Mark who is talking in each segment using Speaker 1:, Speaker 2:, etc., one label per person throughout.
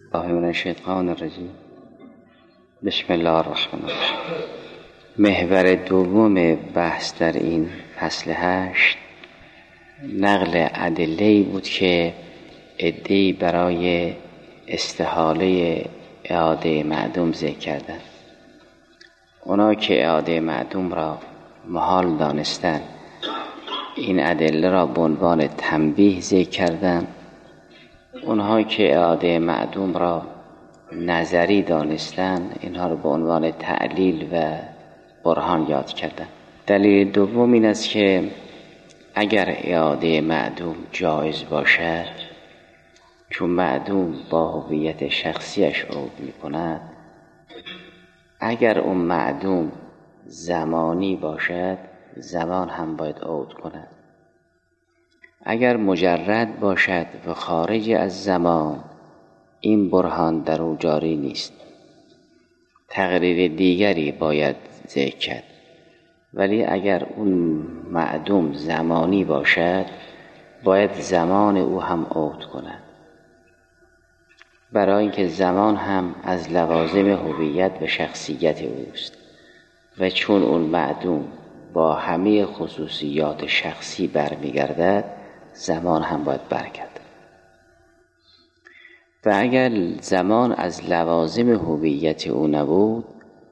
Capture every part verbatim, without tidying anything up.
Speaker 1: الله من الشیطان الرجیم. بسم الله الرحمن الرحیم. محور دوم بحث در این فصل هشت نقل ادله‌ای بود که عده‌ای برای استحاله اعاده معدوم ذکر کردند. اونا که اعاده معدوم را محال دانستند این ادله را به عنوان تنبیه ذکر کردند. اونها که اعاده معدوم را نظری دانستند اینها را به عنوان تعلیل و برهان یاد کردند. دلیل دوم این است که اگر اعاده معدوم جایز باشد، چون معدوم با هویت شخصیش عود می کند، اگر اون معدوم زمانی باشد زمان هم باید عود کند. اگر مجرد باشد و خارج از زمان این برهان در او جاری نیست، تقریر دیگری باید ذکر کرد. ولی اگر اون معدوم زمانی باشد باید زمان او هم عود کند، برای اینکه زمان هم از لوازم هویت و شخصیت اوست و چون اون معدوم با همه خصوصیات شخصی برمیگردد زمان هم باید برگردد. و اگر زمان از لوازم هویت او نبود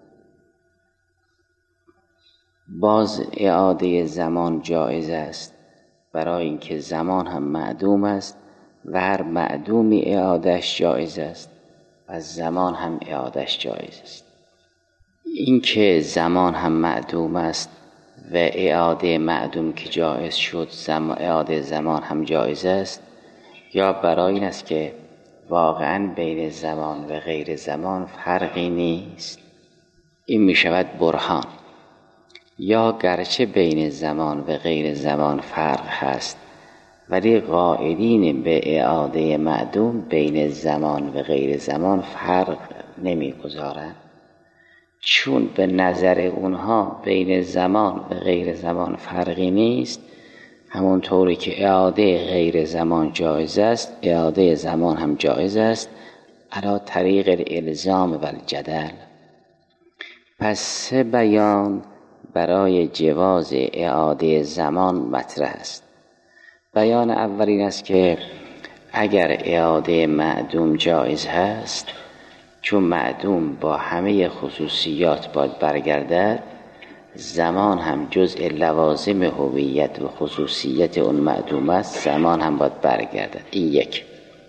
Speaker 1: باز اعاده زمان جایز است، برای اینکه زمان هم معدوم است و هر معدومی اعادهش جایز است و زمان هم اعادهش جایز است. این که زمان هم معدوم است و اعاده معدوم که جایز شد زم... اعاده زمان هم جایز است، یا برای این است که واقعا بین زمان و غیر زمان فرقی نیست، این می شود برهان. یا گرچه بین زمان و غیر زمان فرق هست ولی قائلین به اعاده معدوم بین زمان و غیر زمان فرق نمی گذارند، چون به نظر اونها بین زمان و غیر زمان فرقی نیست. همونطوری که اعاده غیر زمان جایز است اعاده زمان هم جایز است علی طریق الالزام و الجدل. پس سه بیان برای جواز اعاده زمان مطرح است. بیان اول این است که اگر اعاده معدوم جایز هست، چون معدوم با همه خصوصیات باید برگردد، زمان هم جزء لوازم هویت و خصوصیت اون معدوم است، زمان هم باید برگردد. این یک.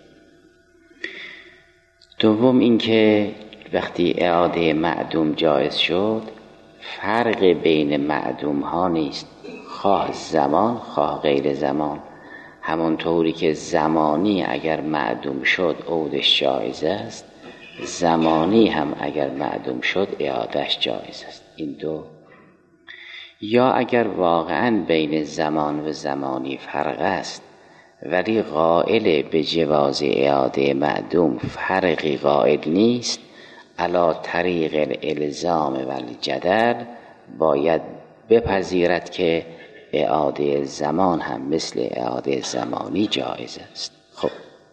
Speaker 1: دوم این که وقتی اعاده معدوم جایز شد فرق بین معدوم ها نیست، خواه زمان خواه غیر زمان. همونطوری که زمانی اگر معدوم شد عودش جایز است، زمانی هم اگر معدوم شد اعادهش جایز است. این دو. یا اگر واقعا بین زمان و زمانی فرق است ولی قائل به جواز اعاده معدوم فرقی قائل نیست، علی طریق الالزام و الجدل باید بپذیرد که اعاده زمان هم مثل اعاده زمانی جایز است. خب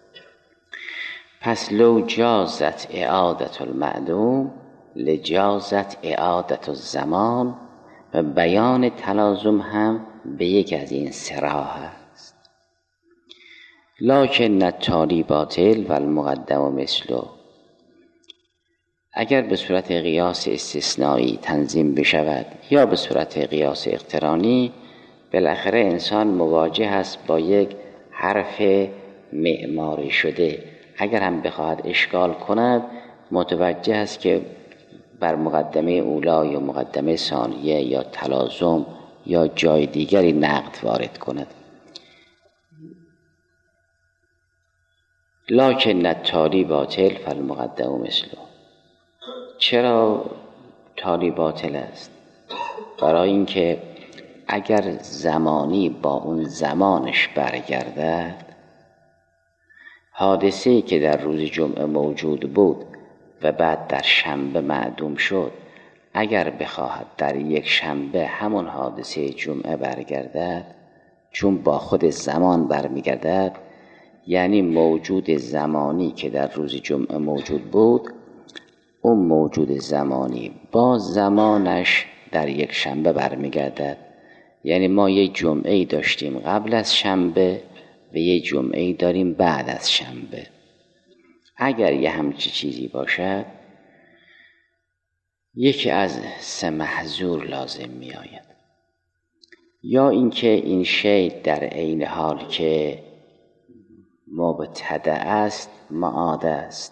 Speaker 1: پس لو جازت اعادت المعدوم لجازت اعادت الزمان، و بیان تلازم هم به یک از این سرها است. لکن التالی باطل و المقدم مثله. اگر به صورت قیاس استثنایی تنظیم بشود یا به صورت قیاس اقترانی، بالاخره انسان مواجه است با یک حرف معماری شده. اگر هم بخواهد اشکال کند متوجه است که بر مقدمه اولا یا مقدمه ثانیه یا تلازم یا جای دیگری نقد وارد کند. لکن التالی باطل فالمقدم مثله. چرا تالی باطل است؟ برای اینکه اگر زمانی با اون زمانش برگردد، حادثه‌ای که در روز جمعه موجود بود و بعد در شنبه معدوم شد، اگر بخواهد در یک شنبه همون حادثه جمعه برگردد، چون با خود زمان برمیگردد، یعنی موجود زمانی که در روز جمعه موجود بود، اون موجود زمانی با زمانش در یک شنبه برمیگردد. یعنی ما یک جمعه داشتیم قبل از شنبه و یک جمعه داریم بعد از شنبه. اگر یه همچی چیزی باشد، یکی از سه محظور لازم می آید. یا اینکه این شی در عین حال که مبتدأ است معاد است،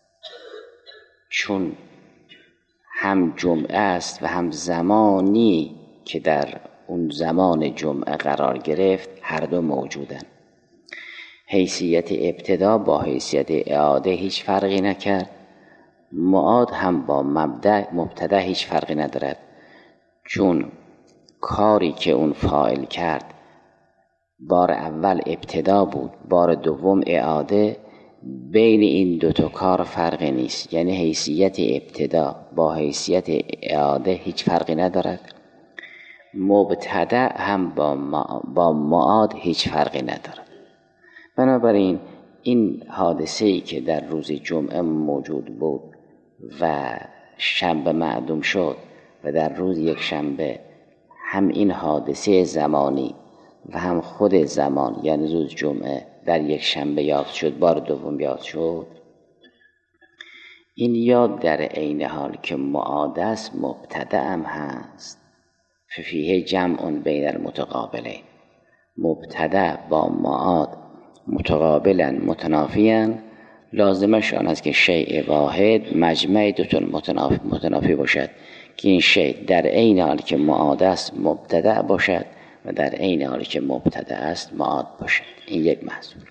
Speaker 1: چون هم جمعه است و هم زمانی که در اون زمان جمعه قرار گرفت هر دو موجودن. حیثیت ابتدا با حیثیت اعاده هیچ فرقی نکرد، معاد هم با مبدأ مبتدا هیچ فرقی ندارد، چون کاری که اون فاعل کرد بار اول ابتدا بود، بار دوم اعاده، بین این دوتا کار فرقی نیست. یعنی حیثیت ابتدا با حیثیت اعاده هیچ فرقی ندارد، مبتدا هم با با معاد هیچ فرقی ندارد. بنابراین این حادثه‌ای که در روز جمعه موجود بود و شنبه معدوم شد و در روز یک شنبه هم این حادثه زمانی و هم خود زمان یعنی روز جمعه در یک شنبه یاد شد، بار دوم یاد شد، این یاد در عین حال که معاد است مبتدأ هم هست. ففیه جمع بین المتقابلین، مبتدأ با معاد متقابلا متنافیان، لازمش آن است که شیء واحد مجمع دو تا متنافی, متنافی باشد که این شیء در عین حال که معاد است مبتدأ باشد و در عین حال که مبتدأ است معاد باشد. این یک محظور.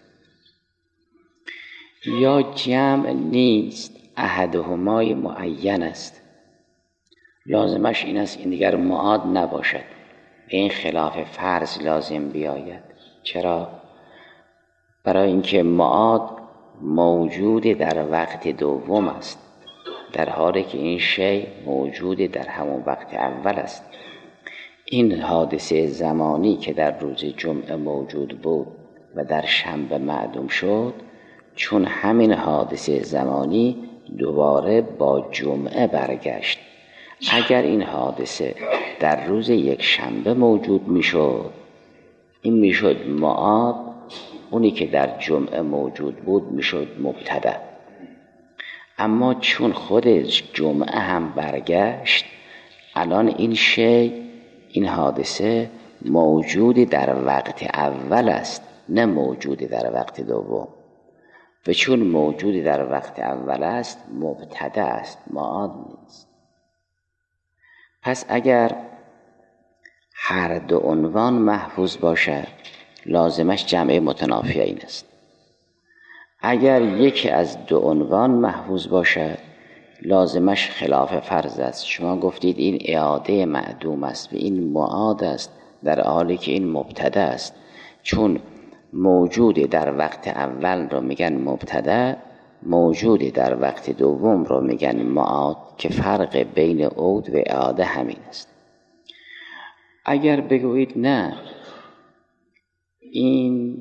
Speaker 1: یا جمع نیست، احدهما معین است، لازمش این است این دیگر معاد نباشد. به این خلاف فرض لازم بیاید. چرا؟ برای اینکه معاد موجود در وقت دوم است، در حالی که این شی موجود در همون وقت اول است. این حادثه زمانی که در روز جمعه موجود بود و در شنبه معدوم شد، چون همین حادثه زمانی دوباره با جمعه برگشت. اگر این حادثه در روز یک شنبه موجود میشد، این میشد معاد، اونی که در جمعه موجود بود میشد مبتدأ. اما چون خود جمعه هم برگشت، الان این شی، این حادثه موجود در وقت اول است، نه موجود در وقت دوم. و چون موجود در وقت اول است مبتدأ است، معاد نیست. پس اگر هر دو عنوان محفوظ باشد، لازمش جمع متنافیین است. اگر یکی از دو عنوان محفوظ باشد، لازمش خلاف فرض است. شما گفتید این اعاده معدوم است و این معاد است، در حالی که این مبتدأ است. چون موجود در وقت اول رو میگن مبتدأ، موجود در وقت دوم رو میگن معاد، که فرق بین عود و اعاده همین است. اگر بگویید نه، این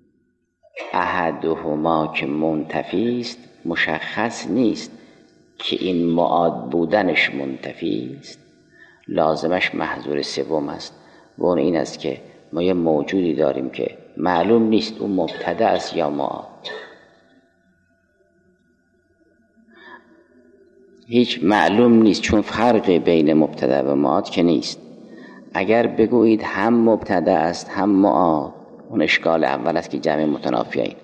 Speaker 1: احدهما که منتفی است مشخص نیست که این معاد بودنش منتفی است، لازمش محظور سوم است. و اون این است که ما یه موجودی داریم که معلوم نیست اون مبتدأ است یا معاد، هیچ معلوم نیست، چون فرق بین مبتدأ و معاد که نیست. اگر بگویید هم مبتدأ است هم معاد، اون اشکال اول است که جمع متنافیین.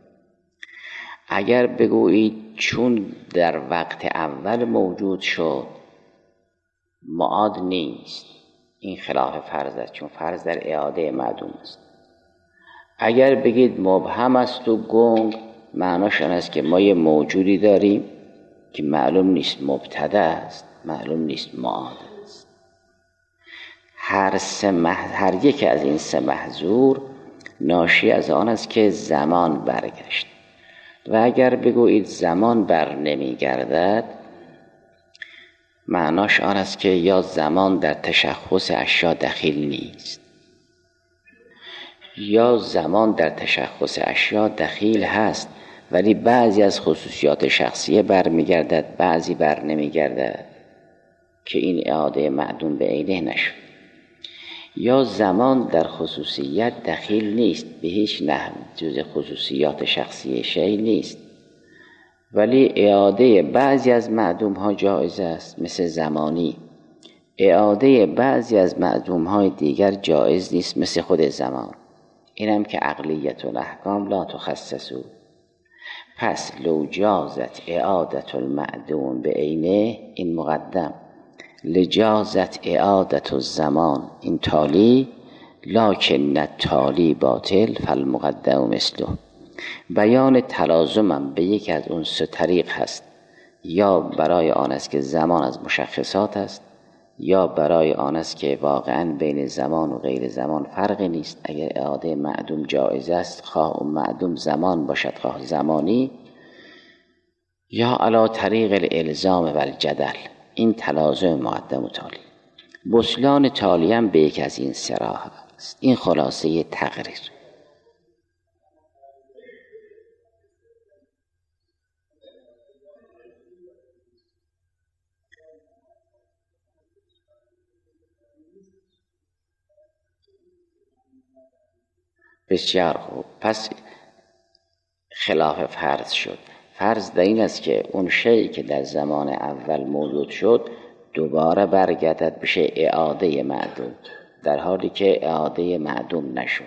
Speaker 1: اگر بگویید چون در وقت اول موجود شد معاد نیست، این خلاف فرض است، چون فرض در اعاده معدوم است. اگر بگید مبهم است و گنگ، معناش آن است که ما یه موجودی داریم که معلوم نیست مبتدأ است، معلوم نیست معاد است. هر سه مح... هر یک از این سه محظور ناشی از آن است که زمان برگشت. و اگر بگویید زمان بر نمی گردد، معناش آن است که یا زمان در تشخص اشیا دخیل نیست. یا زمان در تشخص اشیا دخیل هست ولی بعضی از خصوصیات شخصیه برمیگردد، بعضی بر نمیگردد که این اعاده معدوم به عینه نشد. یا زمان در خصوصیت دخیل نیست، به هیچ نحو جز خصوصیات شخصی شیء نیست، ولی اعاده بعضی از معدوم ها جایز است، مثل زمانی. اعاده بعضی از معدوم های دیگر جایز نیست، مثل خود زمان. اینم که عقلیت الاحکام لا تخصصو. پس لو جازت اعادت المعدوم به عینه، این مقدم، لجازت اعادت الزمان، این تالی، لکن التالی باطل فالمقدم مثله. بیان تلازمم به یک از اون سه طریق هست، یا برای آن است که زمان از مشخصات است، یا برای آن است که واقعا بین زمان و غیر زمان فرقی نیست. اگر اعاده معدوم جایز است، خواه اون معدوم زمان باشد خواه زمانی، یا علی طریق الالزام و الجدل، این تلازم مقدم و تالی. بطلان تالی هم به یک از این سراح است. این خلاصه تقریر. بسیار خوب. پس خلاف فرض شد. فرض در این است که اون شیئی که در زمان اول موجود شد دوباره برگردد بشه اعاده معدوم، در حالی که اعاده معدوم نشد.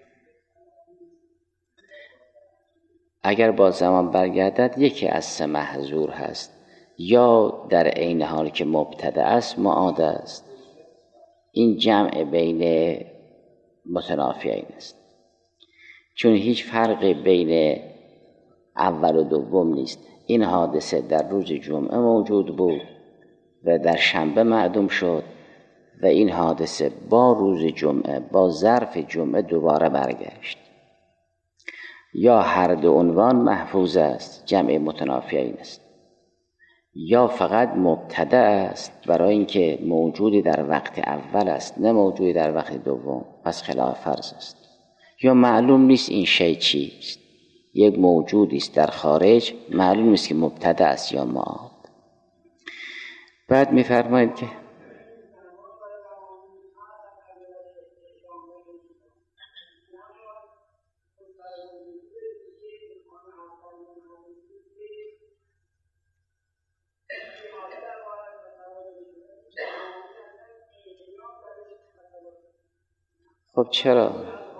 Speaker 1: اگر با زمان برگردد یکی از سه محظور هست، یا در عین حال که مبتدأ است معاده است. این جمع بین متنافیین است، چون هیچ فرقی بین اول و دوم نیست. این حادثه در روز جمعه موجود بود و در شنبه معدوم شد و این حادثه با روز جمعه با ظرف جمعه دوباره برگشت. یا هر دو عنوان محفوظ است، جمع متنافیین است، یا فقط مبتدأ است برای اینکه موجودی در وقت اول است نه موجودی در وقت دوم، پس خلاف فرض است. یا معلوم نیست این شیء چیست، یک موجودی است در خارج، معلوم نیست که مبتدأ است یا معاد. بعد می‌فرمایید که خب چرا؟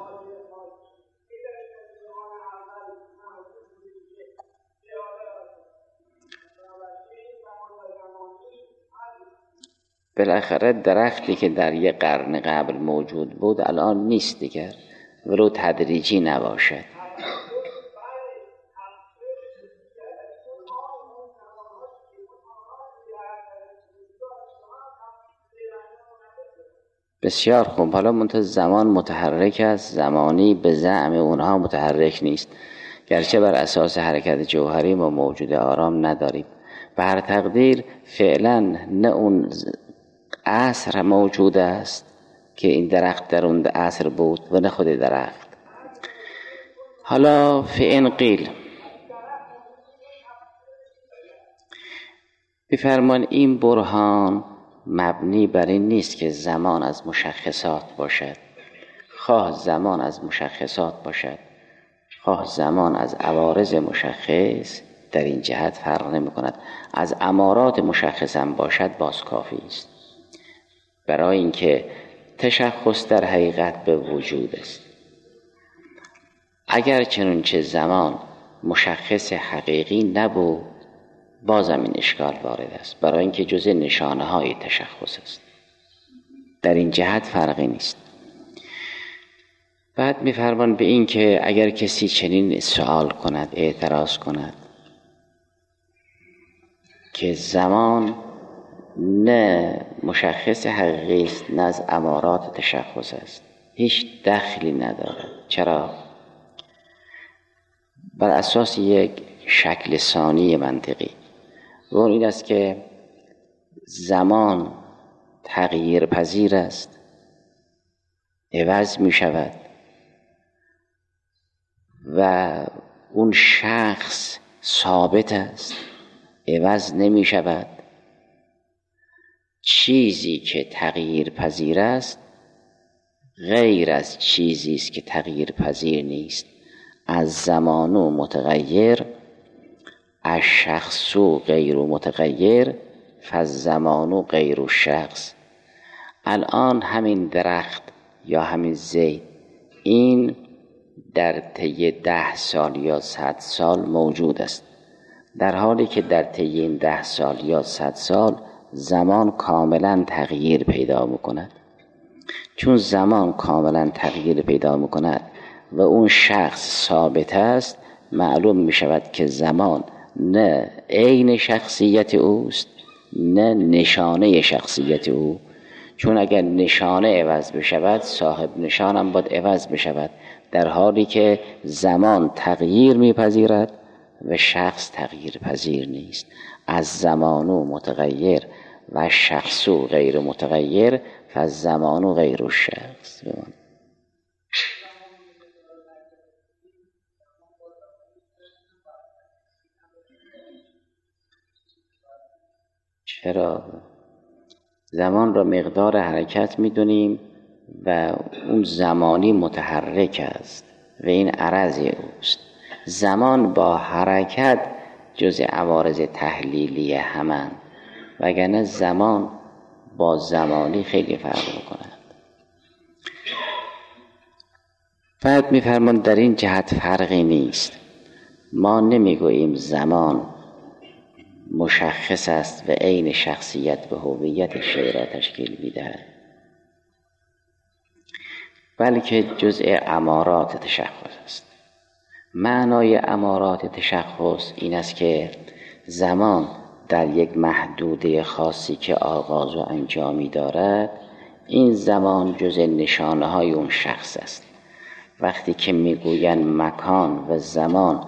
Speaker 1: بالاخره درختی که در یک قرن قبل موجود بود الان نیست دیگر، ولو تدریجی نباشد. بسیار خوب. حالا منتها زمان متحرک است، زمانی به زعم اونها متحرک نیست، گرچه بر اساس حرکت جوهری ما موجود آرام نداریم. به هر تقدیر فعلا نه اون عصر موجود است که این درخت در اون عصر بود و نه خود درخت. حالا فإن قیل، بفرمان این برهان مبنی بر این نیست که زمان از مشخصات باشد، خواه زمان از مشخصات باشد خواه زمان از عوارض مشخص، در این جهت فرق نمی کند. از امارات مشخص هم باشد باز کافی است، برای اینکه تشخص در حقیقت به وجود است. اگر چنانچه زمان مشخص حقیقی نبود باز هم این اشکال وارد است، برای اینکه جزء نشانه های تشخص است، در این جهت فرقی نیست. بعد می‌فرمان به این که اگر کسی چنین سوال کند، اعتراض کند که زمان نه مشخص حقیقی است نه از امارات تشخص است، هیچ دخلی ندارد. چرا؟ بر اساس یک شکل ثانی منطقی، و اون این است که زمان تغییر پذیر است، عوض می شود. و اون شخص ثابت است، عوض نمی شود. چیزی که تغییر پذیر است غیر از چیزی است که تغییر پذیر نیست. از زمان متغیر، از شخص غیر متغیر، فالزمان غیر الشخص. الان همین درخت یا همین زید، این در طی ده سال یا صد سال موجود است، در حالی که در طی این ده سال یا صد سال زمان کاملا تغییر پیدا میکند. چون زمان کاملا تغییر پیدا میکند و اون شخص ثابت است، معلوم میشود که زمان نه عین شخصیت اوست نه نشانه شخصیت او. چون اگر نشانه عوض بشود، صاحب نشان هم باید عوض بشود، در حالی که زمان تغییر میپذیرد و شخص تغییر پذیر نیست. از زمان متغیر و شخص غیر متغیر، فالزمان غیر الشخص. چرا؟ زمان را مقدار حرکت میدونیم و اون زمانی متحرک است و این عرض اوست. زمان با حرکت جز عوارض تحلیلی همند، وگرنه زمان با زمانی خیلی فرق میکند. بعد میفرمان در این جهت فرقی نیست. ما نمیگوییم زمان مشخص است و عین شخصیت و هویت شیء را تشکیل میدهد، بلکه جزء امارات تشخص است. معنای امارات تشخص این است که زمان در یک محدوده خاصی که آغاز و انجامی دارد، این زمان جزء نشانه های اون شخص است. وقتی که میگویند مکان و زمان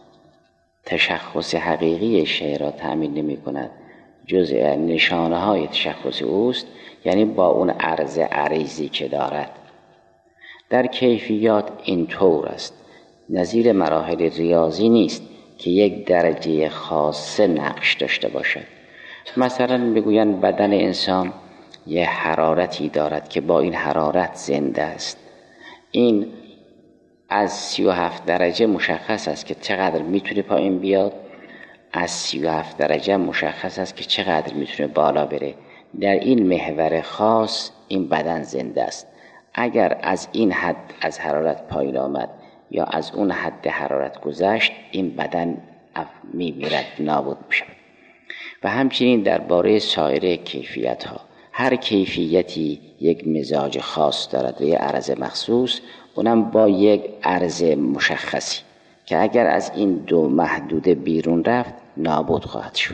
Speaker 1: تشخص حقیقی شیء را تأمین نمی کند، جزء نشانه های تشخص اوست، یعنی با اون عرض عریضی که دارد. در کیفیات این طور است، نظیر مراحل ریاضی نیست که یک درجه خاصه نقش داشته باشد. مثلا میگویند بدن انسان یه حرارتی دارد که با این حرارت زنده است. این از سی و هفت درجه مشخص است که چقدر میتونه پایین بیاد، از سی و هفت درجه مشخص است که چقدر میتونه بالا بره. در این محور خاص این بدن زنده است. اگر از این حد از حرارت پایین آمد یا از اون حد حرارت گذشت، این بدن میمیرد، نابود میشود. و همچنین درباره سایر کیفیت ها، هر کیفیتی یک مزاج خاص دارد و یک عرض مخصوص، اونم با یک عرض مشخصی که اگر از این دو محدوده بیرون رفت نابود خواهد شد.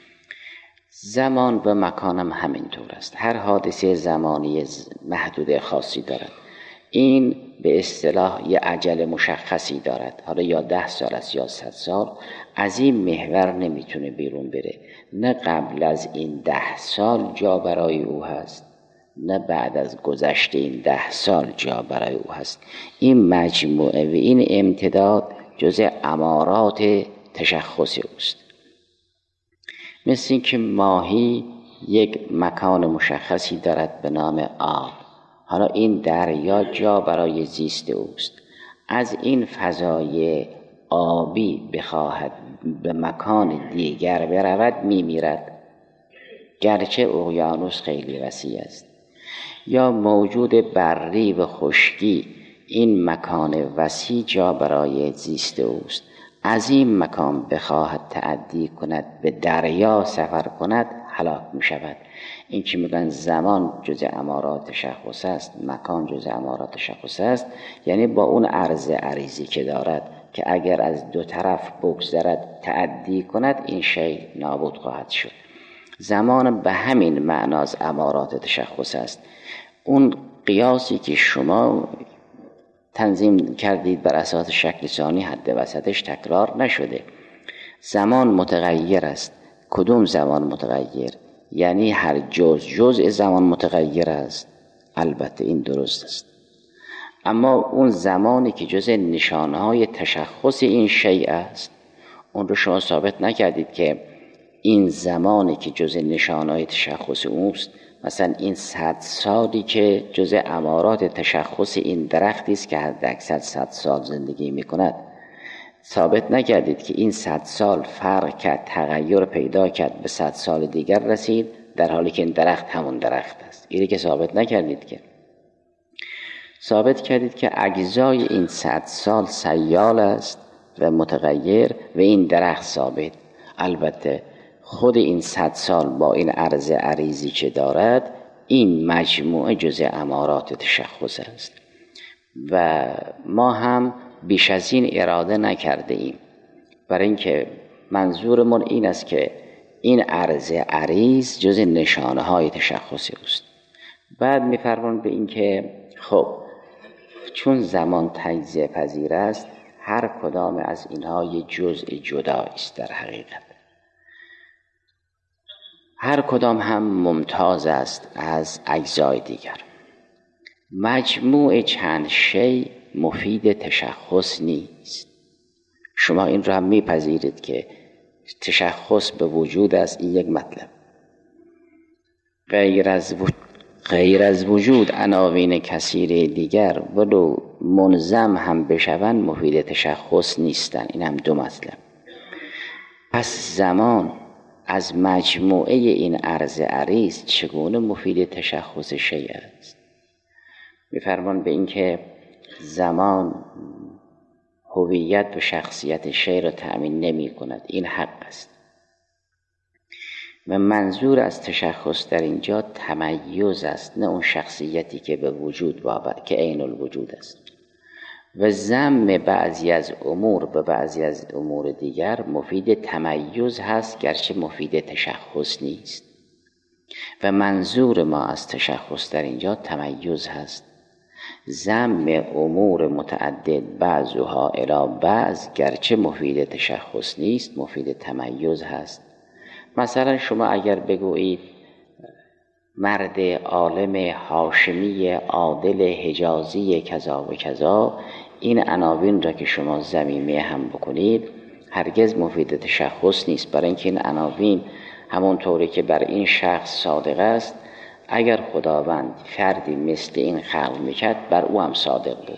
Speaker 1: زمان و مکان هم همینطور است. هر حادثه زمانی محدوده خاصی دارد. این به اصطلاح یه اجل مشخصی دارد، حالا یا ده سال است یا صد سال. از این محور نمیتونه بیرون بره. نه قبل از این ده سال جا برای او هست، نه بعد از گذشت این ده سال جا برای او هست. این مجموعه و این امتداد جزء امارات تشخص اوست. مثل این که ماهی یک مکان مشخصی دارد به نام آب، حالا این دریا جا برای زیست اوست. از این فضای آبی بخواهد به مکان دیگر برود میمیرد، گرچه اقیانوس خیلی وسیع است. یا موجود بری و خشکی، این مکان وسیع جا برای زیست اوست. از این مکان بخواهد تعدی کند به دریا سفر کند هلاک می شود. این که میگن زمان جزء امارات تشخص است، مکان جزء امارات تشخص است، یعنی با اون عرض عریضی که دارد که اگر از دو طرف بگذرد تعدی کند، این شیء نابود خواهد شد. زمان به همین معناز امارات تشخص است. اون قیاسی که شما تنظیم کردید بر اساس شکل ثانی حد وسطش تکرار نشده. زمان متغیر است. کدوم زمان متغیر؟ یعنی هر جز جزء زمان متغیر است. البته این درست است. اما اون زمانی که جزء نشانهای تشخص این شیء است، اون رو شما ثابت نکردید که این زمانی که جزء نشانهای تشخص اوست، مثلا این صد سالی که جزء امارات تشخص این درختی است که حد اکثر صد سال زندگی میکند، ثابت نکردید که این صد سال فرق کرد، تغییر پیدا کرد، به صد سال دیگر رسید، در حالی که این درخت همون درخت است. اینی که ثابت نکردید. که ثابت کردید که اجزای این صد سال سیال است و متغیر و این درخت ثابت. البته خود این صد سال با این عرض عریضی که دارد، این مجموعه جزء امارات تشخص است و ما هم بیش از این اراده نکرده ایم، برای اینکه منظورمون این است که این عرض عریض جزء نشانه های تشخصی است. بعد می‌فرمان به این که خب چون زمان تجزیه پذیر است، هر کدام از اینها یک جزء جدا است. در حقیقت هر کدام هم ممتاز است از اجزای دیگر. مجموع چند شی مفید تشخص نیست. شما این را هم میپذیرید که تشخص به وجود است. این یک مطلب. غیر از وجود غیر از وجود عناوین کثیر دیگر ولو منظم هم بشوند مفید تشخص نیستند. این هم دو مطلب. پس زمان از مجموعه این عرض عریض چگونه مفید تشخص شیء است؟ می‌فرمان به این که زمان هویت و شخصیت شیء را تأمین نمی کند. این حق است و منظور از تشخص در اینجا تمیز است، نه اون شخصیتی که به وجود وابسته که عین الوجود است. و ضم بعضی از امور به بعضی از امور دیگر مفید تمیز هست، گرچه مفید تشخص نیست. و منظور ما از تشخص در اینجا تمیز هست. ضم امور متعدد بعضها الی بعض گرچه مفید تشخص نیست، مفید تمیز هست. مثلا شما اگر بگویید مرد عالم هاشمی عادل حجازی کذا و کذا، این عناوین را که شما ضمیمه هم بکنید هرگز مفید تشخص نیست، برای اینکه این عناوین همونطوری که بر این شخص صادق است، اگر خداوند فردی مثل این خلق میکرد بر او هم صادق بود.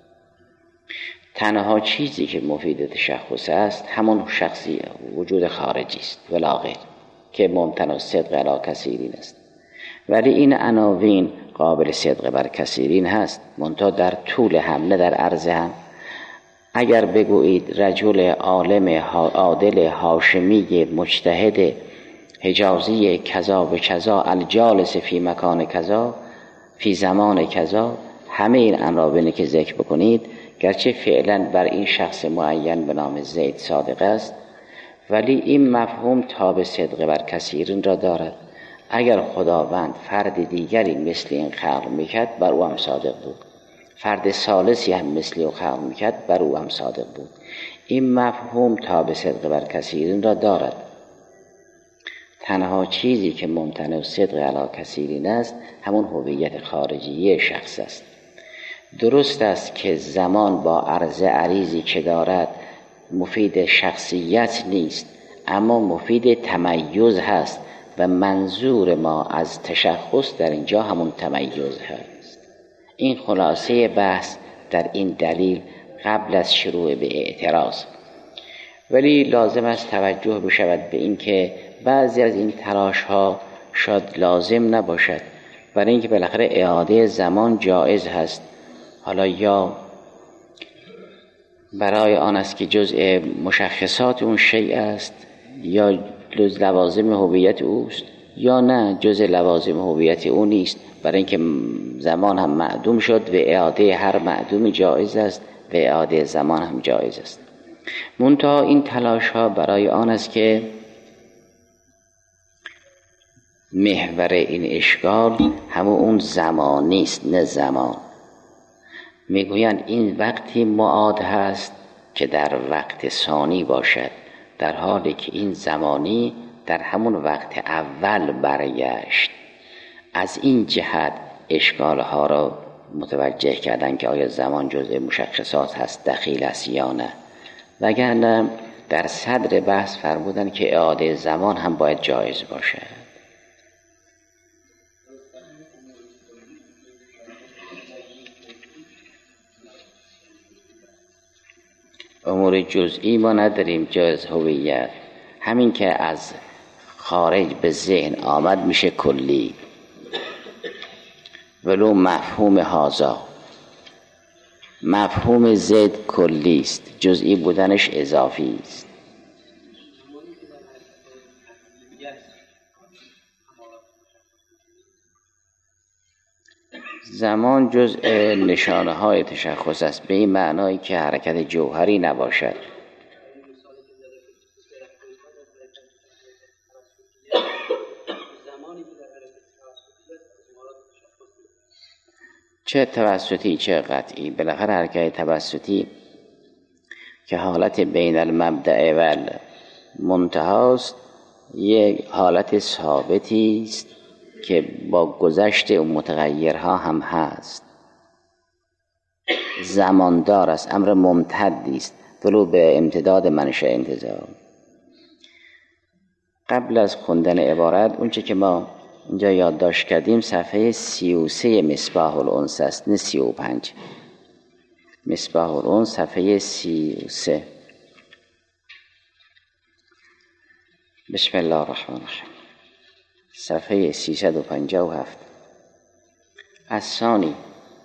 Speaker 1: تنها چیزی که مفید تشخص است همون شخصی وجود خارجی است ولا غیر، که ممتنع صدق علی کثیرین است. ولی این عناوین قابل صدق بر کثیرین هست، منتها در طول هم نه در عرض هم. اگر بگویید رجل عالم عادل هاشمی مجتهد حجازی کذا و کذا الجالس فی مکان کذا فی زمان کذا، همه این عناوینی که ذکر بکنید گرچه فعلا بر این شخص معین به نام زید صادق است، ولی این مفهوم تاب صدق بر کثیرین را دارد. اگر خداوند فرد دیگری مثل این خلق میکرد بر او هم صادق بود، فرد ثالثی هم مثل او خلق میکرد بر او هم صادق بود. این مفهوم تاب صدق بر کثیرین را دارد. تنها چیزی که ممتنع صدق علی کثیرین است همون هویت خارجی شخص است. درست است که زمان با عرض عریضی که دارد مفید شخصیت نیست، اما مفید تمیز هست و منظور ما از تشخص در اینجا همون تمیز هست. این خلاصه بحث در این دلیل قبل از شروع به اعتراض. ولی لازم است توجه بشود به این که بعضی از این تلاش ها شاید لازم نباشد، برای اینکه بالاخره اعاده زمان جایز هست. حالا یا برای آن است که جزء مشخصات اون شیء است، یا جز لوازم هویت اوست، یا نه جزء لوازم هویت او نیست، برای اینکه زمان هم معدوم شد و اعاده هر معدومی جایز است و اعاده زمان هم جایز است. منتها این تلاش ها برای آن است که محور این اشکال همون اون زمان نیست، نه زمان. میگویند این وقتی معاد هست که در وقت ثانی باشد، در حالی که این زمانی در همون وقت اول برگشت. از این جهت اشکال ها را متوجه کردن که آیا زمان جزء مشخصات هست، دخیل است یا نه. وگرنه در صدر بحث فرمودن که اعاده زمان هم باید جایز باشد. امور جزئی ما نداریم جز هویت. همین که از خارج به ذهن آمد میشه کلی، ولو مفهوم هازا. مفهوم زد کلی است، جزئی بودنش اضافی است. زمان جزء نشانه های تشخص است، به این معنایی که حرکت جوهری نباشد. چه توسطی چه قطعی، بالاخره حرکت توسطی که حالت بین المبدأ و المنتهاست یک حالت ثابتی است که با گذشت اون متغیرها هم هست، زماندار است، امر ممتدی است ولو به امتداد منشأ انتزاع. قبل از خوندن عبارت اونچه که ما اینجا یادداشت کردیم صفحه سی و سه مصباح الانس است، نه سی و پنج. مصباح الانس صفحه سی و سه. بسم الله الرحمن الرحیم. صفحه سیصد و پنجاه و هفت. الثانی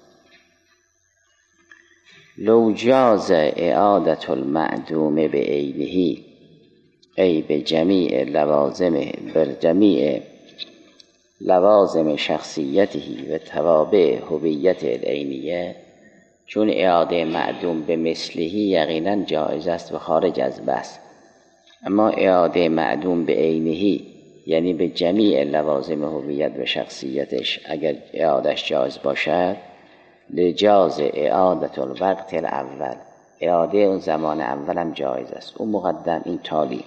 Speaker 1: لو جاز اعادة المعدوم بعینه ای به جمیع لوازم بر جمیع لوازم شخصیته و توابع هویت العینیه، چون اعاده معدوم به مثلهی یقینا جایز است و خارج از بحث. اما اعاده معدوم به عینهی یعنی به جمیع لوازم هویت و شخصیتش اگر اعادش جایز باشد، لجاز اعادت الوقت الاول، اعاده اون زمان اول هم جایز است. اون مقدم این تالی.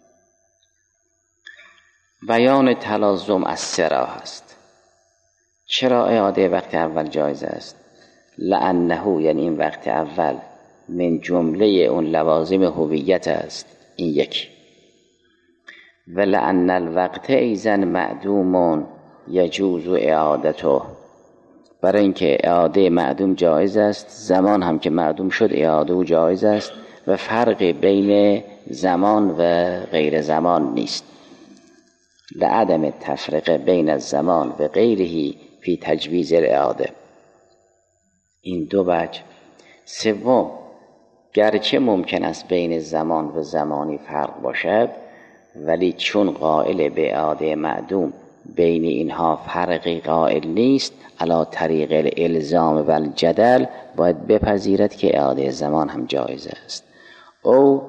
Speaker 1: بیان تلازم از سرا هست. چرا اعاده وقت اول جایز است؟ لانه یعنی این وقت اول من جمله اون لوازم هویت است، این یک. و لان الوقت ایزن معدوم یجوز اعادته، برای اینکه اعاده معدوم جایز است، زمان هم که معدوم شد اعاده و جایز است و فرق بین زمان و غیر زمان نیست. لعدم التفرقه بین الزمان و غیره فی تجویز الاعاده. این دو وجه. سوم، گرچه ممکن است بین زمان و زمانی فرق باشد، ولی چون قائل به اعاده معدوم بین اینها فرقی قائل نیست، علی طریق الالزام و الجدل باید بپذیرد که اعاده زمان هم جایز است. او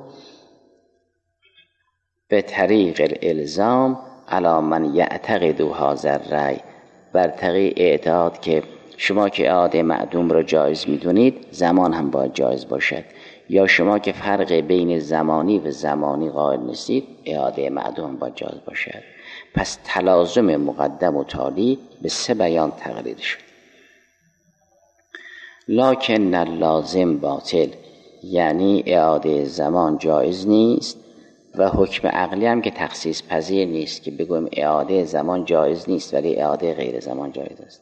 Speaker 1: به طریق الالزام علی من یعتقد هذا الرأی، بر طریق اعتقاد که شما که اعاده معدوم را جایز میدونید زمان هم باید جایز باشد، یا شما که فرق بین زمانی و زمانی قائل نیستید اعاده معدوم باید جایز باشد. پس تلازم مقدم و تالی به سه بیان تقریر شد. لکن اللازم باطل، یعنی اعاده زمان جایز نیست و حکم عقلی هم که تخصیص پذیر نیست که بگویم اعاده زمان جایز نیست ولی اعاده غیر زمان جایز است.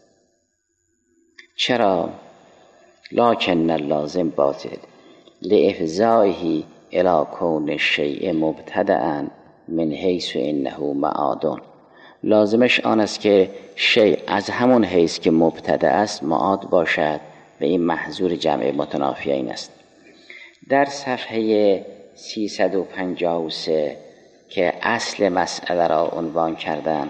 Speaker 1: چرا؟ لکن اللازم باطل لافضائه الی کون الشیء مبتدأ من حیث انه معاد. لازمش آن است که شیء از همون حیث که مبتدأ است معاد باشد و این محظور جمع متنافیین است. در صفحه سیصد و پنجاه و سه که اصل مسئله را عنوان کردم،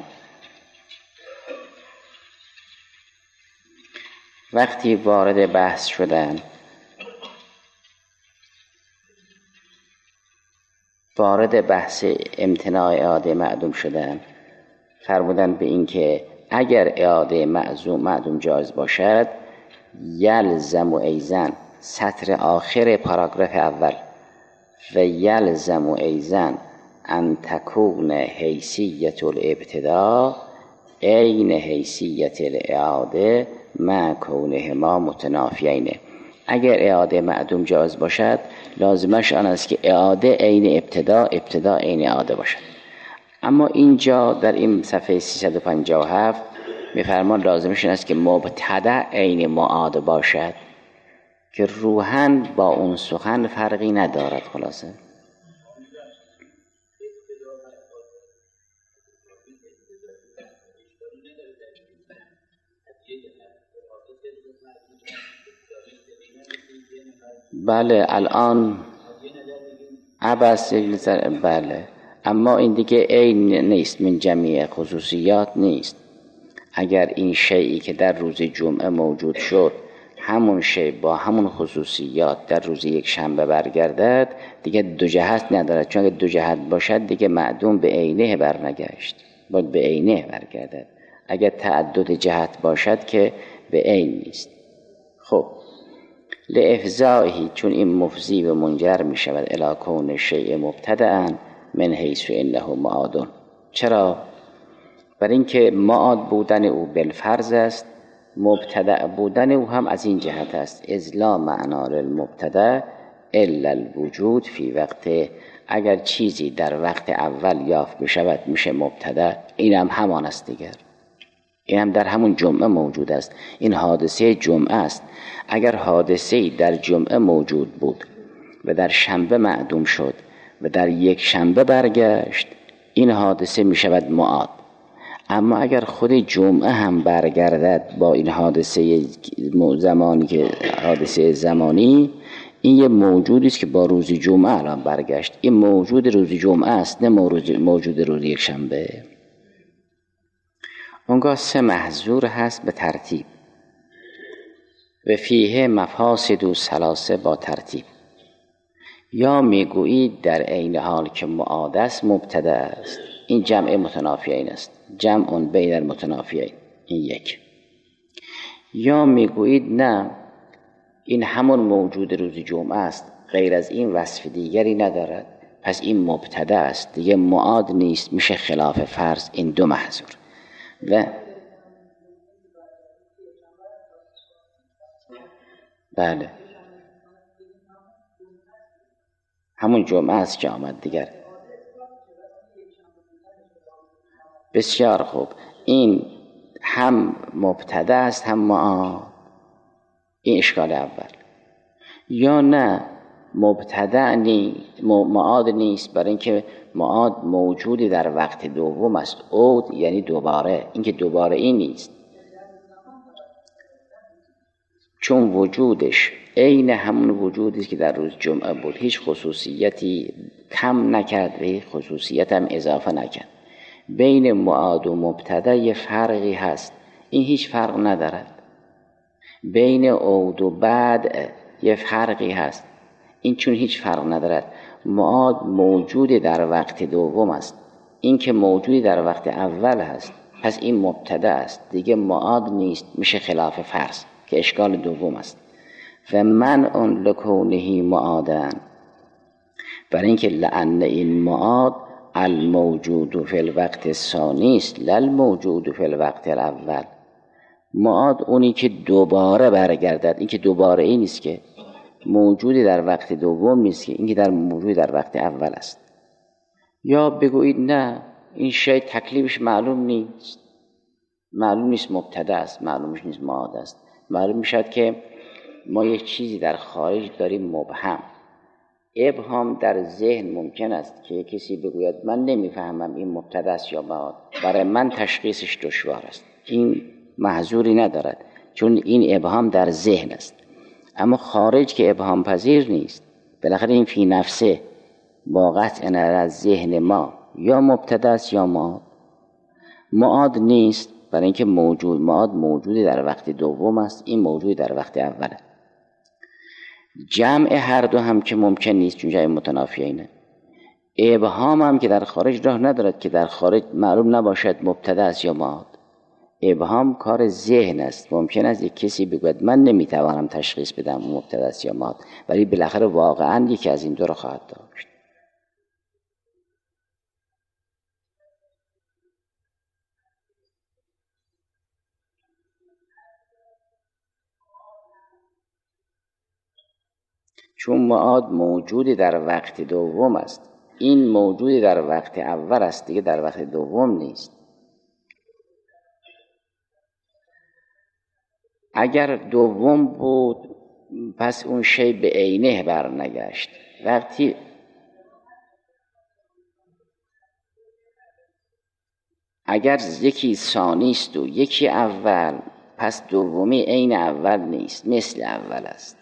Speaker 1: وقتی وارد بحث شدن وارد بحث امتناع اعاده معدوم شدن، فرمودن به این که اگر اعاده معدوم معدوم جایز باشد، یلزم و ایزن سطر آخر پاراگراف اول و یلزم و ایزن ان تکون حیثیت الابتداء عین حیثیت الاعاده مع کونهما متنافیین. اگر اعاده معدوم جایز باشد لازمش آن است که اعاده عین ابتدا، ابتدا عین اعاده باشد. اما اینجا در این صفحه سیصد و پنجاه و هفت می‌فرمان لازمش این است که مبتدا عین معاد باشد که روحاً با اون سخن فرقی ندارد. خلاصه بله الان عبس بله، اما این دیگه عین نیست، من جمیع خصوصیات نیست. اگر این شیئی که در روز جمعه موجود شد همون شی با همون خصوصیات در روز یک شنبه برگردد دیگه دو جهت ندارد، چون اگر دو جهت باشد دیگه معدوم به عینه برنگشت، باید به عینه برگردد. اگر تعدد جهت باشد که به عین نیست. خب لافضائه، چون این مفضی و منجر می شود الی کون شیء مبتدأ من حیث انه معاد. چرا؟ بر اینکه معاد بودن او بالفرض است، مبتدأ بودن او هم از این جهت است. اذ لا معنا للمبتدأ الا الوجود فی وقته. اگر چیزی در وقت اول یافت بشود میشه مبتدأ، این هم همان است دیگر، این هم در همون جمعه موجود است. این حادثه جمعه است. اگر حادثه در جمعه موجود بود و در شنبه معدوم شد و در یک شنبه برگشت، این حادثه می شود معاد. اما اگر خود جمعه هم برگردد با این حادثه زمانی که حادثه زمانی، این یه موجودی است که با روز جمعه الان برگشت، این موجود روز جمعه است، نه موجود روز یک شنبه. اونگاه سه محظور هست به ترتیب و فیه مفاسد و ثلاثه با ترتیب. یا میگویید در عین حال که معاد است مبتدا است، این جمع متنافیین است، جمع بین المتنافیین، این یک. یا میگویید نه، این همون موجود روز جمعه است، غیر از این وصف دیگری ندارد، پس این مبتدا است دیگه، معاد نیست، میشه خلاف فرض. این دو محظور. و بله همون جمعه است که آمد دیگر. بسیار خوب، این هم مبتدا است هم معاد، این اشکال اول. یا نه مبتدا نیست، معاد نیست، برای اینکه معاد موجودی در وقت دوم است. عود یعنی دوباره، اینکه دوباره این نیست، چون وجودش عین همون وجودی است که در روز جمعه بود، هیچ خصوصیتی کم نکرد و هیچ خصوصیت هم اضافه نکرد. بین معاد و مبتدا یه فرقی هست، این هیچ فرق ندارد. بین عود و بعد یه فرقی هست، این چون هیچ فرق ندارد. معاد موجودی در وقت دوم است، این که موجودی در وقت اول هست، پس این مبتدا است دیگه، معاد نیست، میشه خلاف فرض که اشکال دوم است. و منع لکونه معادن، برای اینکه لأن این معاد الموجود فی الوقت الثانی است لا الموجود فی الوقت الاول. معاد اونی که دوباره برگردد، این که دوباره این نیست که موجودی در وقت دوم نیست، که این که در موجودی در وقت اول است. یا بگویید نه، این شی تکلیفش معلوم نیست، معلوم نیست مبتدا است، معلومش نیست معاد است. معلوم میشد که ما یک چیزی در خارج داریم مبهم. ابهام در ذهن ممکن است که کسی بگوید من نمیفهمم این مبتدا است یا معاد، برای من تشخیصش دشوار است. این محظوری ندارد، چون این ابهام در ذهن است. اما خارج که ابهام پذیر نیست، بالاخره این فی نفسه با قطع نظر از ذهن ما یا مبتدا است یا معاد. معاد نیست، برای اینکه موجود معاد موجودی در وقت دوم است، این موجودی در وقت اوله. جمع هر دو هم که ممکن نیست، چون جمع متنافیینه. ابهام هم که در خارج راه ندارد که در خارج معلوم نباشد مبتدا است یا معاد. ابهام کار ذهن است. ممکن است یک کسی بگوید من نمیتوانم تشخیص بدم مبتدا است یا معاد، ولی بالاخره واقعا یکی از این دو را خواهد داشت. چون معاد موجودی در وقت دوم است. این موجودی در وقت اول است، دیگه در وقت دوم نیست. اگر دوم بود پس اون شی به عینه برنگشت. وقتی اگر یکی ثانی است و یکی اول، پس دومی عین اول نیست، مثل اول است.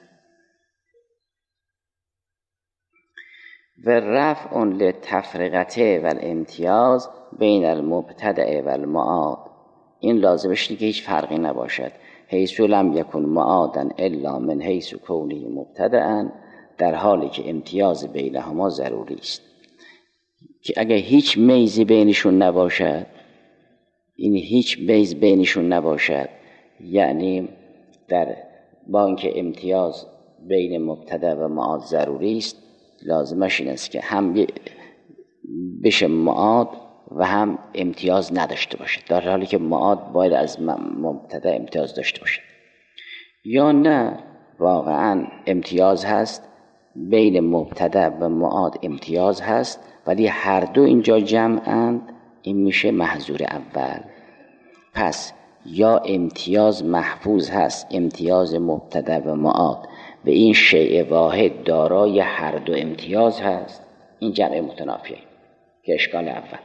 Speaker 1: و رفع للتفرقه و الامتیاز بین المبتدأ و المعاد. این لازمش نیست که هیچ فرقی نباشد. حیث لم یکن معادا الا من حیث کونه مبتدأ، در حالی که امتیاز بینهما ضروری است. که اگر هیچ میزی بینشون نباشد، این هیچ میز بینشون نباشد، یعنی در با اینکه امتیاز بین مبتدأ و معاد ضروری است، لازمش این است که هم بشه معاد و هم امتیاز نداشته باشد، در حالی که معاد باید از مبتدأ امتیاز داشته باشد. یا نه واقعا امتیاز هست، بین مبتدأ و معاد امتیاز هست، ولی هر دو اینجا جمعند، این میشه محظور اول. پس یا امتیاز محفوظ هست، امتیاز مبتدأ و معاد، و این شیء واحد دارای هر دو امتیاز هست، این جمع متنافیه که اشکال اول.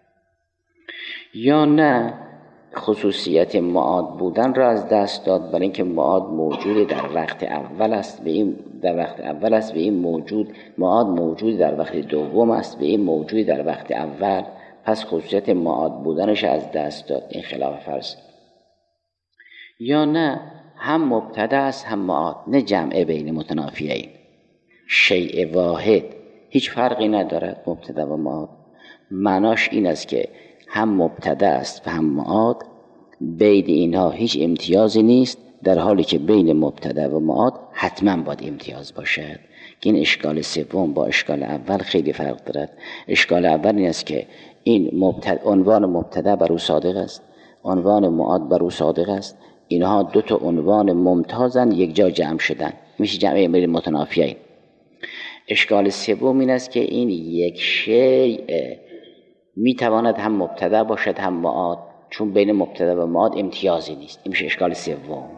Speaker 1: یا نه خصوصیت معاد بودن را از دست داد، برای اینکه معاد موجود در وقت اول است، به این در وقت اول است، به این موجود معاد موجود در وقت دوم است، به این موجود در وقت اول، پس خصوصیت معاد بودنش از دست داد، این خلاف فرض. یا نه هم مبتدأ است هم معاد، نه جمع بین متنافیین، شیء واحد، هیچ فرقی ندارد مبتدأ و معاد. معناش این است که هم مبتدأ است و هم معاد، بین اینها هیچ امتیازی نیست، در حالی که بین مبتدأ و معاد حتما باید امتیاز باشد. که این اشکال سوم با اشکال اول خیلی فرق دارد. اشکال اول این است که این مبتدأ، عنوان مبتدأ بر او صادق است، عنوان معاد بر او صادق است، اینها دو تا عنوان ممتازن یک جا جمع شدن، میشه جمع بین متنافیین. اشکال سوم این است که این یک شیء میتواند هم مبتدأ باشد هم معاد، چون بین مبتدأ و معاد امتیازی نیست، این میشه اشکال سوم.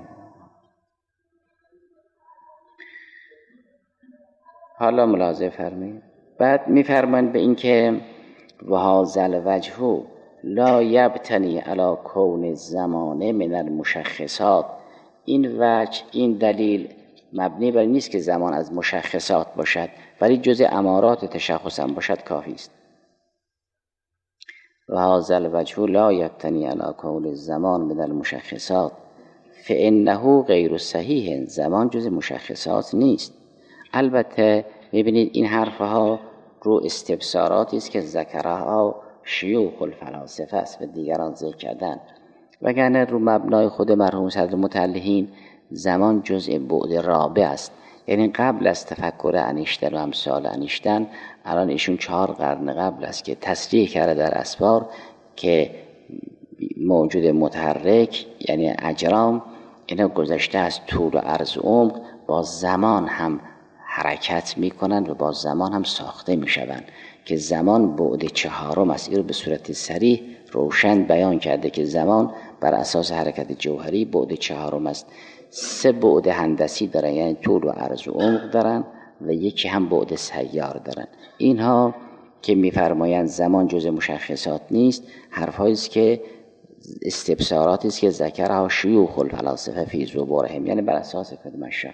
Speaker 1: حالا ملاحظه فرمایید. بعد میفرمایند به این که و هذا الوجه لا یبتنی علی کون الزمان من المشخصات. این وجه، این دلیل مبنی بر نیست که زمان از مشخصات باشد، ولی جز امارات تشخص هم باشد کافی است. و هذا الوجه لا یبتنی علی کون الزمان من المشخصات فانه غیر صحیح. زمان جز مشخصات نیست. البته میبینید این حرفها رو استبصاراتی است که ذکرها شیوخ الفلاسفه است و دیگران ذکر کردن، وگرنه رو مبنای خود مرحوم صدر متعلهین زمان جزء بعد رابع است. یعنی قبل از تفکر انیشتن و امثال انیشتن، الان ایشون چهار قرن قبل است که تصریح کرده در اسفار که موجود متحرک یعنی اجرام، اینا گذشته از طول و عرض و عمق با زمان هم حرکت می کنند و با زمان هم ساخته می شوند، که زمان بعد چهارم است. این رو به صورت صریح روشن بیان کرده که زمان بر اساس حرکت جوهری بعد چهارم است. سه بعد هندسی دارن، یعنی طول و عرض و عمق دارن، و یکی هم بعد سیار دارن. اینها که می‌فرمایند زمان جز مشخصات نیست، حرفایی است که استبصاراتی است که ذکرها شیوخ الفلاسفه فی زبورهم، یعنی بر اساس کدومشون.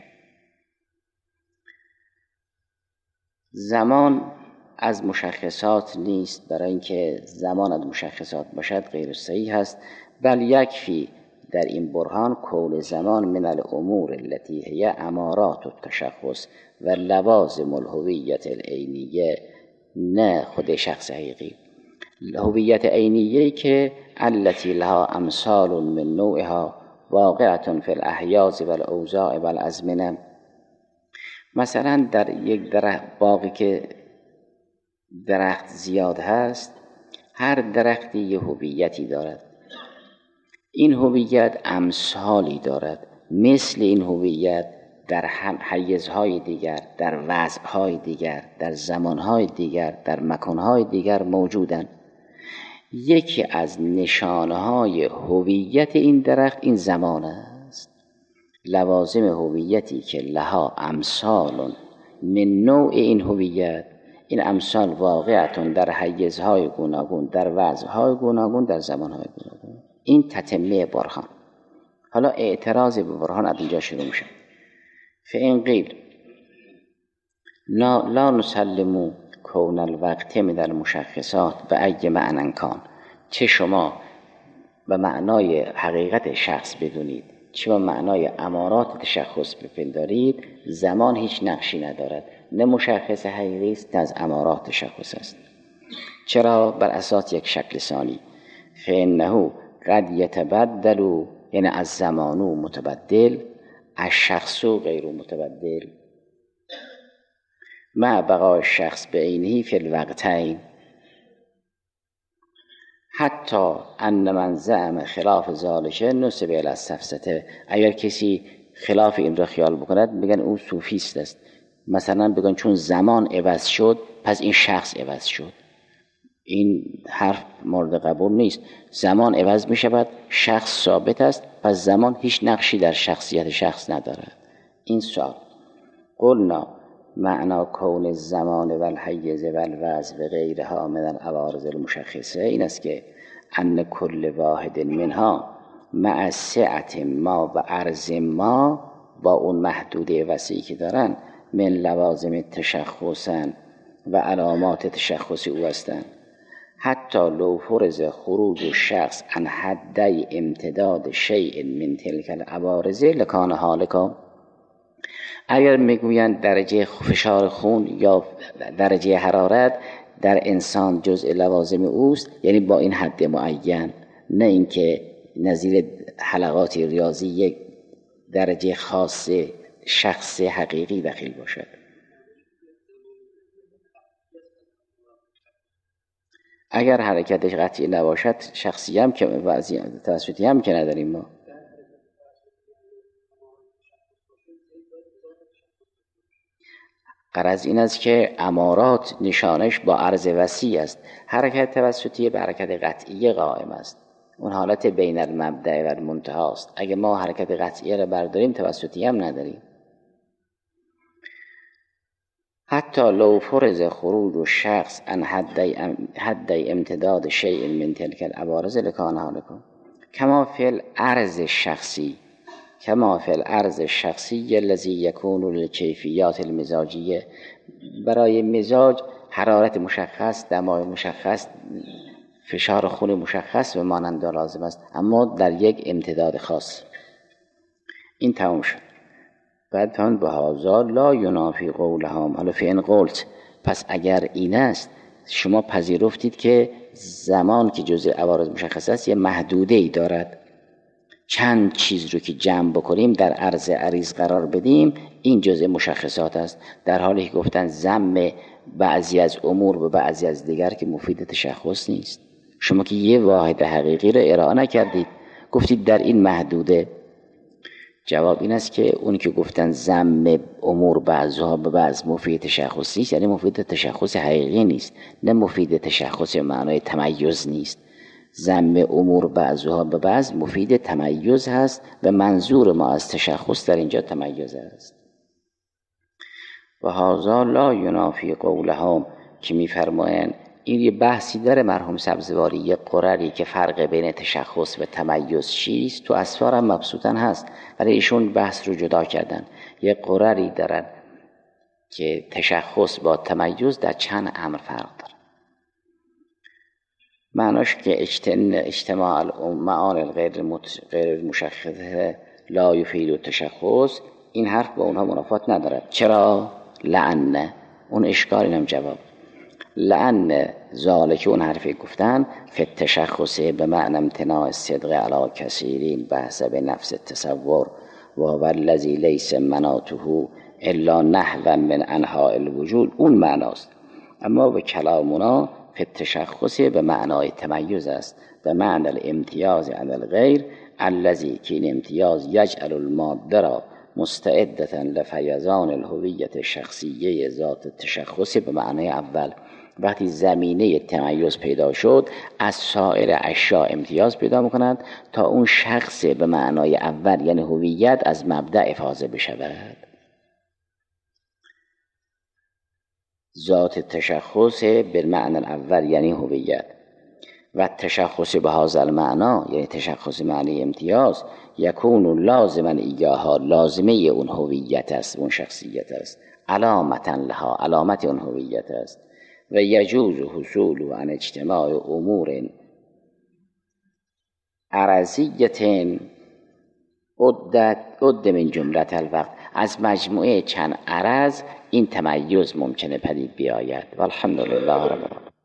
Speaker 1: زمان از مشخصات نیست، برای اینکه زمان از مشخصات باشد غیر صحیح است. بل یکفی در این برهان کون زمان من الامور التي هي امارات التشخص و لوازم الهویت العینیه، نه خود شخص حقیقی، هویت عینیه که التي لها امثال من نوعها واقعه فی الاحیاز و الاوضاع و الازمنه. مثلا در یک درخت باغی که درخت زیاد هست، هر درختی یه هویتی دارد، این هویت امثالی دارد، مثل این هویت در حیزهای دیگر، در وضعهای دیگر، در زمانهای دیگر، در مکانهای دیگر موجودند. یکی از نشانهای هویت این درخت این زمان است. لوازم هویتی که لها امثال من نوع این هویت، این امثال واقعتون در حیزهای گوناگون، در وضعهای گوناگون، در زمانهای گوناگون. این تتمه برهان. حالا اعتراض به برهان از اینجا شروع میشه. فإن قیل لا نسلم کون الوقت من المشخصات به ای معنی کان، چه شما به معنای حقیقت شخص بدونید چه به معنای امارات تشخص بپندارید، زمان هیچ نقشی ندارد، نه مشخص حقیقی است نه از امارات تشخص است. چرا؟ بر اساس یک شکل ثانی. فإنه قد یتبدل، یعنی از زمانو متبدل، از شخصو غیر متبدل، مع بقای شخص به عینه فی الوقتین، حتی ان من زعم خلاف ذالک نسب الی السفسطه. اگر کسی خلاف این را خیال بکند میگن او صوفیست است. مثلا بگن چون زمان عوض شد پس این شخص عوض شد. این حرف مورد قبول نیست. زمان عوض می شود، شخص ثابت است، پس زمان هیچ نقشی در شخصیت شخص ندارد. این سوال. قلنا معنا کون الزمان و الحیز و الوضع و غیرها من العوارض المشخصه این است که ان کل واحد منها مع سعت ما و عرض ما، با اون محدوده وسیعی که دارن، من لوازم تشخصا و علامات تشخصی او هستند. حتی لو فرض خروج شخص عن حدی امتداد شیء من تلک العوارض لکان حالکا. اگر میگویند درجه فشار خون یا درجه حرارت در انسان جزء لوازم اوست، یعنی با این حد معین، نه اینکه نظیر حلقات ریاضی یک درجه خاص شخص حقیقی داخل باشد. اگر حرکتش قطعی نباشد شخصی هم که وضعی توسطی هم که نداریم ما. غرض این است که امارات نشانش با عرض وسیع است. حرکت توسطی به حرکت قطعی قائم است. اون حالت بین المبدأ و المنتهی است. اگه ما حرکت قطعی را برداریم توسطی هم نداریم. حتی لو فرض خروج شخص عن حدی امتداد شیء من تلک العوارض لکان حالکم کما فی العرض الشخصی کما فی العرض الشخصی الذی یکون للکیفیات المزاجیه. برای مزاج حرارت مشخص، دمای مشخص، فشار خون مشخص و مانند لازم است، اما در یک امتداد خاص. این تمام شد. بعد تان به هذا لا ینافی قولهم. حالا فین قلت، پس اگر این است شما پذیرفتید که زمان که جزء عوارض مشخص است یه محدوده ای دارد، چند چیز رو که جمع بکنیم در عرض عریض قرار بدیم این جزء مشخصات است، در حالی که گفتن ضم بعضی از امور به بعضی از دیگر که مفید تشخص نیست. شما که یه واحد حقیقی رو ارائه نکردید، گفتید در این محدوده. جواب این است که اونی که گفتن ضم امور بعضها به بعض مفید تشخص نیست، یعنی مفید تشخص حقیقی نیست، نه مفید تشخص معنای تمیز نیست. ضم امور بعضها به بعض مفید تمیز هست و منظور ما از تشخص در اینجا تمیز است. و هذا لا ینافی قولهم، که میفرمایند این یه بحثی داره مرحوم سبزواری، یه قرری که فرق بین تشخص و تمیز چیست تو اسفار هم مبسوطن هست، ولی ایشون بحث رو جدا کردن. یه قرری دارن که تشخص با تمیز در چند امر فرق داره. معناش که اجتماع المعانی غیر غیر مشخصه لا یفید التشخص، این حرف با اونها منافات ندارد. چرا؟ لعنه اون اشکال. اینم جواب لأن ذالک، اون حرفی گفتن فی التشخص به معنی امتناع الصدق علی کثیرین بحث به نفس التصور و هو الذی لیس مناطه الا نحوا من انحاء الوجود، اون معناست. اما به کلامنا فی التشخص به معنای تمیز است، به معنی الامتیاز عن الغیر الذی که این امتیاز یجعل الماده را مستعدة لفیضان الهویت شخصیه ذات تشخصی به معنای اول. وقتی زمینه تمایز پیدا شد از سایر اشیاء امتیاز پیدا میکنند تا اون شخص به معنای اول یعنی هویت از مبدأ افاضه بشود. ذات تشخص به معنی اول یعنی هویت و تشخص به هذا المعنا یعنی تشخص معنی امتیاز یکون لازما ایاها لازمه اون هویت است، اون شخصیت است، علامتا لها علامت اون هویت است و یجوز حصول عن اجتماع امور عرضیت عدت عد من جملت الوقت. از مجموعه چند عرض این تمیز ممکنه پدید بیاید. والحمد لله رب العالمین.